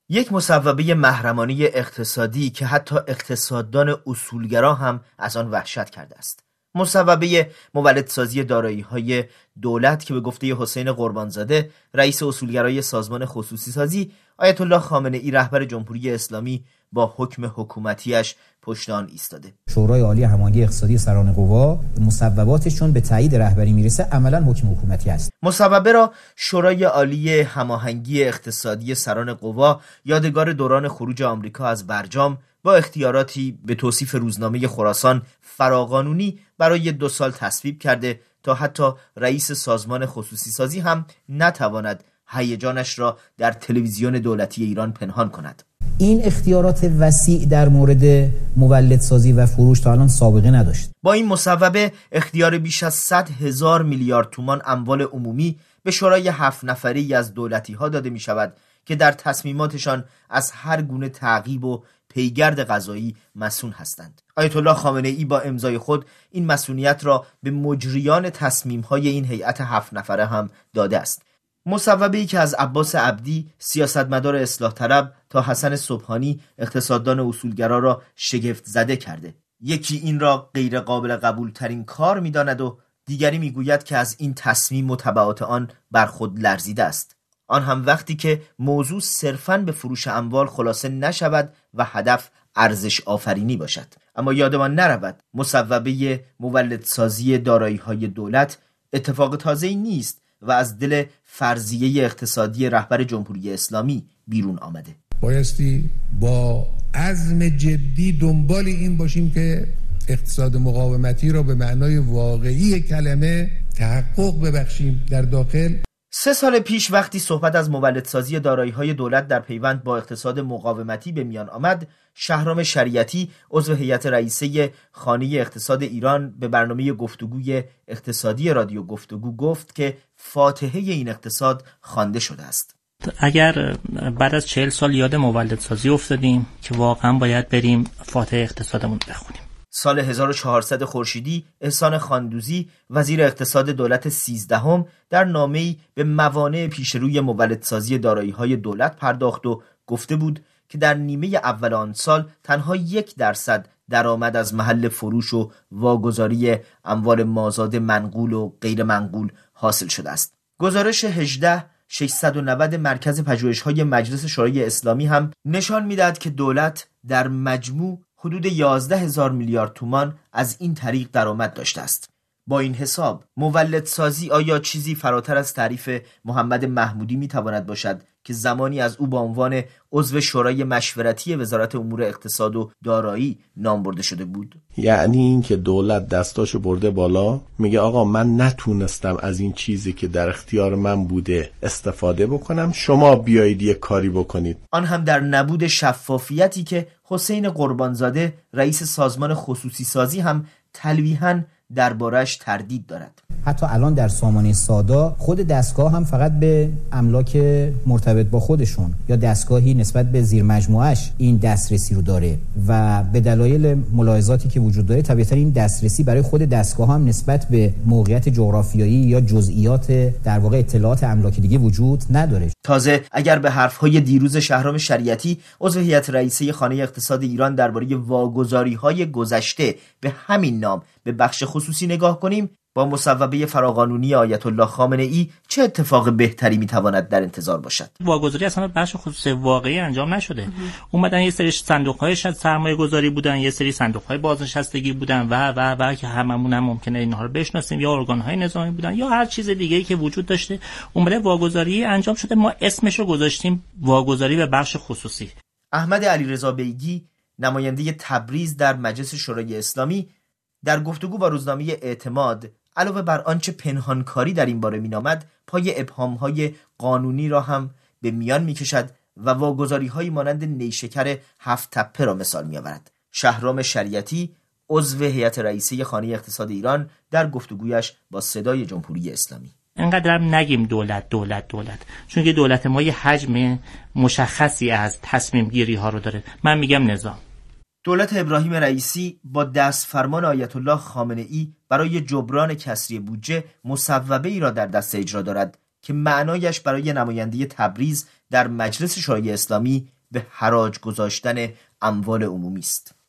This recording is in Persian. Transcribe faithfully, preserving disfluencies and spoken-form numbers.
یک مصوبه محرمانه اقتصادی که حتی اقتصاددان اصولگرا هم از آن وحشت کرده است. مصوبه مولدسازی دارایی‌های دولت که به گفته حسین قربانزاده رئیس اصولگرای سازمان خصوصی سازی، آیت الله خامنه ای رهبر جمهوری اسلامی با حکم حکومتیش پشت آن ایستاده. شورای عالی هماهنگی اقتصادی سران قوا مصوباتشون به تایید رهبری میرسه، عملاً حکم حکومتی است. مصوبه را شورای عالی هماهنگی اقتصادی سران قوا یادگار دوران خروج آمریکا از برجام با اختیاراتی به توصیف روزنامه خراسان فراقانونی برای دو سال تصویب کرده تا حتی رئیس سازمان خصوصی سازی هم نتواند هیجانش را در تلویزیون دولتی ایران پنهان کند. این اختیارات وسیع در مورد مولدسازی و فروش تا الان سابقه نداشت. با این مصوبه اختیار بیش از صد هزار میلیارد تومان اموال عمومی به شورای هفت نفری از دولتی ها داده می شود که در تصمیماتشان از هر گونه تعقیب و پیگرد قضایی مسئول هستند. آیت الله خامنه ای با امضای خود این مسئولیت را به مجریان تصمیم‌های این هیئت هفت نفره هم داده است. مصوبه‌ای که از عباس عبدی سیاستمدار اصلاح طلب تا حسن صبحانی اقتصاددان اصولگرا را شگفت زده کرده. یکی این را غیر قابل قبول ترین کار می‌داند و دیگری می‌گوید که از این تصمیم و تبعات آن بر خود لرزیده است. آن هم وقتی که موضوع صرفاً به فروش اموال خلاصه نشود و هدف ارزش آفرینی باشد. اما یادمان نرود مصوبه مولدسازی دارایی‌های دولت اتفاق تازه‌ای نیست و از دل فرضیه اقتصادی رهبر جمهوری اسلامی بیرون آمده. بایستی با عزم جدی دنبال این باشیم که اقتصاد مقاومتی را به معنای واقعی کلمه تحقق ببخشیم در داخل. سه سال پیش وقتی صحبت از مولدسازی دارایی‌های دولت در پیوند با اقتصاد مقاومتی به میان آمد، شهرام شریعتی عضو هیئت رئیسه خانه اقتصاد ایران به برنامه گفتگوی اقتصادی رادیو گفتگو گفت که فاتحه این اقتصاد خوانده شده است. اگر بعد از چهل سال یاد مولدسازی افتادیم که واقعا باید بریم فاتحه اقتصادمون بخونیم. سال هزار و چهارصد خورشیدی احسان خاندوزی وزیر اقتصاد دولت سیزدهم در نامه‌ای به موانع پیشروی مولدسازی دارایی‌های دولت پرداخت و گفته بود که در نیمه اول آن سال تنها یک درصد درآمد از محل فروش و واگذاری اموال مازاد منقول و غیر منقول حاصل شده است. گزارش هجده ششصد و نود مرکز پژوهش‌های مجلس شورای اسلامی هم نشان می‌دهد که دولت در مجموع حدود یازده هزار میلیارد تومان از این طریق درآمد داشته است. با این حساب مولدسازی آیا چیزی فراتر از تعریف محمد محمودی میتواند باشد که زمانی از او به عنوان عضو شورای مشورتی وزارت امور اقتصاد و دارایی نام برده شده بود؟ یعنی این که دولت دستاشو برده بالا، میگه آقا من نتونستم از این چیزی که در اختیار من بوده استفاده بکنم، شما بیایید یک کاری بکنید. آن هم در نبود شفافیتی که حسین قربانزاده رئیس سازمان خصوصی سازی هم تلویحاً دربارش تردید دارد. حتی الان در سامانه سادا خود دستگاه هم فقط به املاک مرتبط با خودشون یا دستگاهی نسبت به زیر مجموعش این دسترسی رو داره و به دلایل ملاحظاتی که وجود داره طبیعتا این دسترسی برای خود دستگاه هم نسبت به موقعیت جغرافیایی یا جزئیات در واقع اطلاعات املاک دیگه وجود نداره. تازه اگر به حرفهای دیروز شهرام شریعتی عضو هیئت رئیسه خانه اقتصاد ایران درباره واگذاری‌های گذشته به همین نام به بخش خصوصی نگاه کنیم، با مصوبه فراقانونی آیت الله خامنه ای چه اتفاق بهتری میتواند در انتظار باشد؟ واگذاری اصلا بخش خصوصی واقعی انجام نشده. اومدن یه سری صندوق‌های سرمایه گذاری بودن، یه سری صندوق‌های بازنشستگی بودن و و و که هممون هم ممکنه اینها رو بشناسیم، یا ارگان‌های نظامی بودن یا هر چیز دیگه‌ای که وجود داشته. اومده واگذاری انجام شده، ما اسمش رو گذاشتیم واگذاری به بخش خصوصی. احمد علیرضا بیگی نماینده تبریز در مجلس شورای اسلامی در گفتگو با روزنامه اعتماد علاوه بر آنچه پنهانکاری در این باره مینامد، پای ابهام‌های قانونی را هم به میان می‌کشد و واگذاری‌های مانند نیشکر هفت تپه را مثال می‌آورد. شهرام شریعتی عضو هیئت رئیسه خانه اقتصاد ایران در گفتگویش با صدای جمهوری اسلامی: اینقدر هم نگیم دولت دولت دولت، چون که دولت ما یه حجم مشخصی از تصمیم گیری ها رو داره. من میگم نظام. دولت ابراهیم رئیسی با دست فرمان آیت الله خامنه ای برای جبران کسری بودجه مصوبه ای را در دست اجرا دارد که معنایش برای نماینده تبریز در مجلس شورای اسلامی به حراج گذاشتن اموال عمومی است.